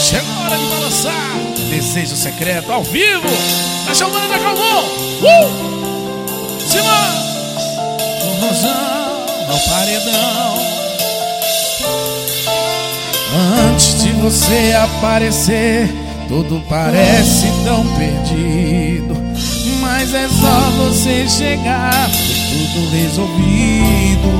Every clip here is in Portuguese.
Chegou a hora de balançar. Desejo secreto ao vivo. Tá chamando da Calvão. Simão. O rosão no paredão. Antes de você aparecer, tudo parece tão perdido, mas é só você chegar, tudo resolvido.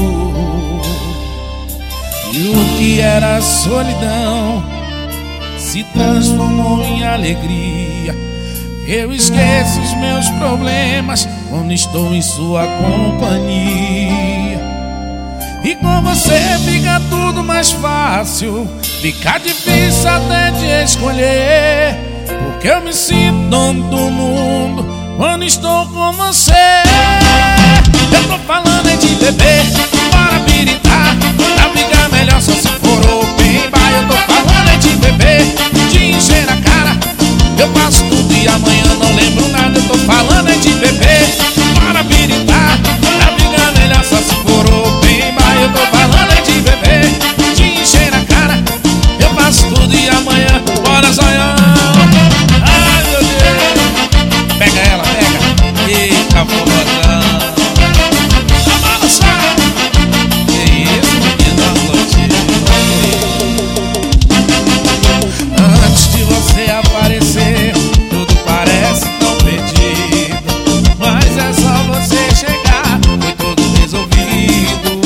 E o que era solidão se transformou em alegria. Eu esqueço os meus problemas quando estou em sua companhia. E com você fica tudo mais fácil, fica difícil até de escolher, porque eu me sinto dono do mundo quando estou com você. Eu tô falando é de beber, bora biritar, pra ficar melhor só se for open bar. Eu tô falando é de beber, de encher a cara, eu faço tudo e amanhã não lembro nada. Eu tô falando é de beber, bora biritar, pra ficar melhor só se for open bar. Eu tô falando é de beber, de encher a cara, eu faço tudo e amanhã bora sonhar. Ai meu Deus, pega ela, pega. Eita porra, a balançar. Que isso, menina Clotilde. Antes de você aparecer, tudo parece tão perdido, mas é só você chegar, foi tudo resolvido.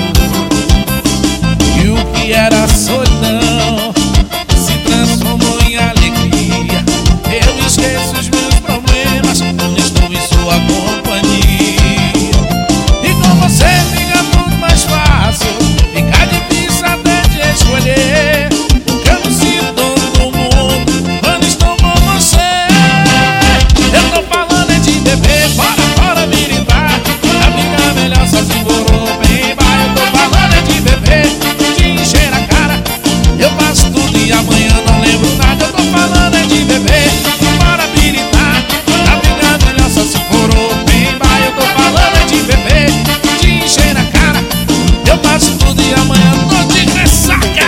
E o que era solidão se transformou em alegria. Eu esqueço os meus problemas quando estou em sua companhia. E com você fica tudo mais fácil, fica difícil até de escolher, porque eu me sinto dono do mundo quando estou com você. Eu tô falando é de beber, bora biritar, pra ficar melhor só se for open bar. Eu tô falando é de beber, de encher a cara, eu faço tudo e amanhã não lembro nada. Eu tô falando é de beber, bora biritar, pra ficar melhor só se for open bar. Eu tô falando é de beber, de encher a cara, eu faço tudo e amanhã tô de ressaca.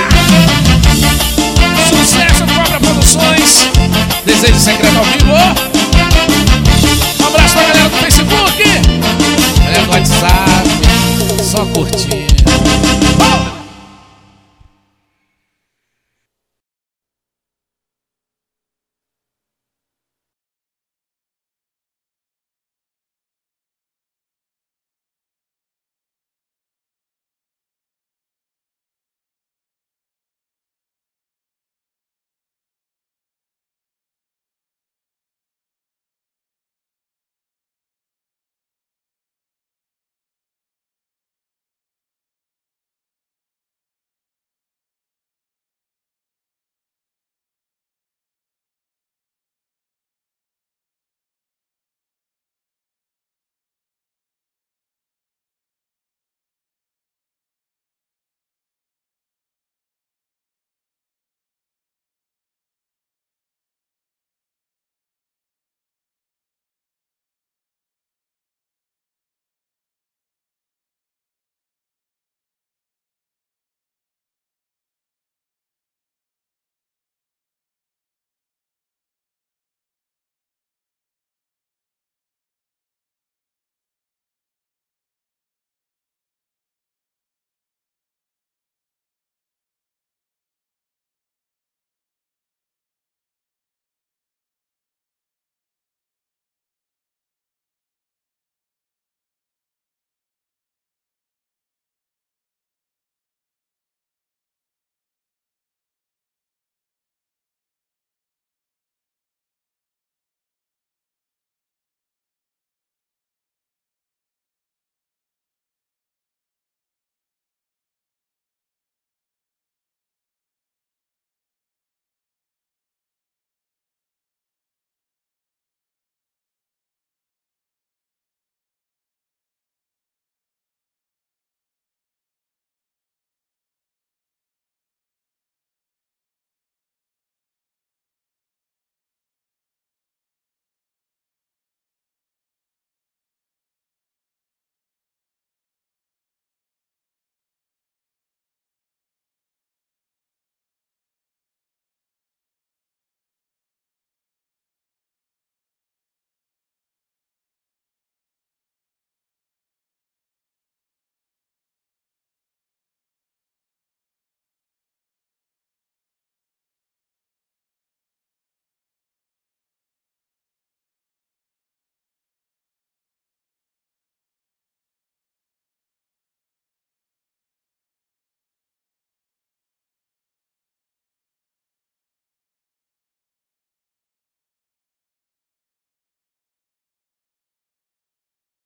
Sucesso Cobra Produções, Desejo Secreto ao vivo. Um abraço pra galera do Facebook, galera do WhatsApp, só curtir.